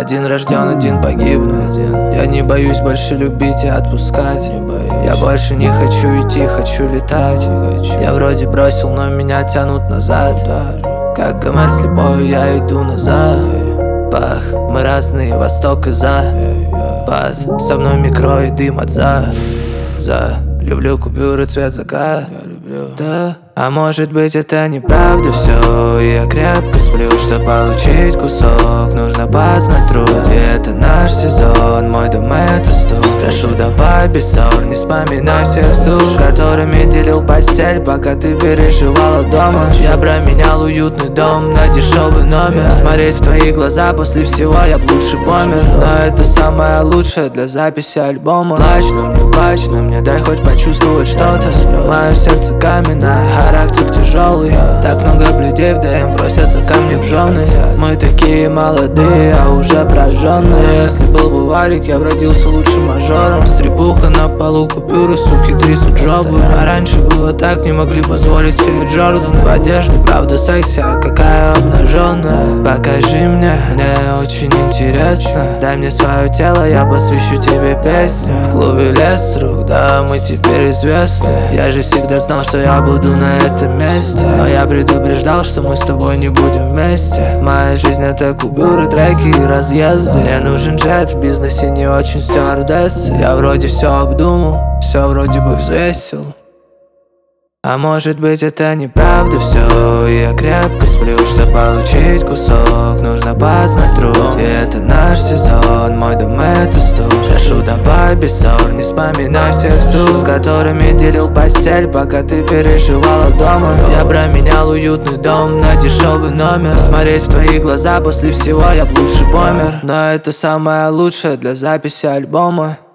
Один рожден, один погибнуть. Я не боюсь больше любить и отпускать. Я больше не хочу идти, хочу летать. Я вроде бросил, но меня тянут назад. Как гомер слепой, я иду назад. Пах, мы разные, восток и запад. Со мной микро и дым от люблю купюры цвет закат. Да. А может быть это неправда все, и я крепко сплю. Чтоб получить кусок, нужно познать труд. И это наш сезон, мой дом это стул. Прошу, давай без ссор, не вспоминай всех ссор, с которыми делил постель, пока ты переживала дома. Я променял уютный дом на дешевый номер. Смотреть в твои глаза после всего я б лучше помер. Но это самое лучшее для записи альбома. Плачь на мне, дай хоть почувствовать что-то. Мое сердце каменное, характер тяжелый. Так много людей в ДМ просятся ко мне в жены. Мы такие молодые, а уже прожженные. Если был бы варик, я б родился лучшим мажором. Стрепуха на полу, купюры, суки трясут жопу. А раньше было так, не могли позволить себе Джордан. В одежде, правда, секси, а какая обнаженная. Покажи мне очень интересно. Дай мне свое тело, я посвящу тебе песню. В клубе лес рук, да, мы теперь известны. Я же всегда знал, что я буду на этом месте. Но я предупреждал, что мы с тобой не будем вместе. Моя жизнь это купюры, треки и разъезды. Мне нужен джет, в бизнесе не очень стюардессы. Я вроде все обдумал, все вроде бы взвесил. А может быть это неправда все, и я крепко сплю. Чтоб получить кусок, нужно познать труд. И это наш сезон, мой дом это стул. Прошу, давай без ссор, не вспоминай всех ссор, с которыми делил постель, пока ты переживала дома. Я променял уютный дом на дешевый номер. Смотреть в твои глаза после всего я б лучше помер. Но это самое лучшее для записи альбома.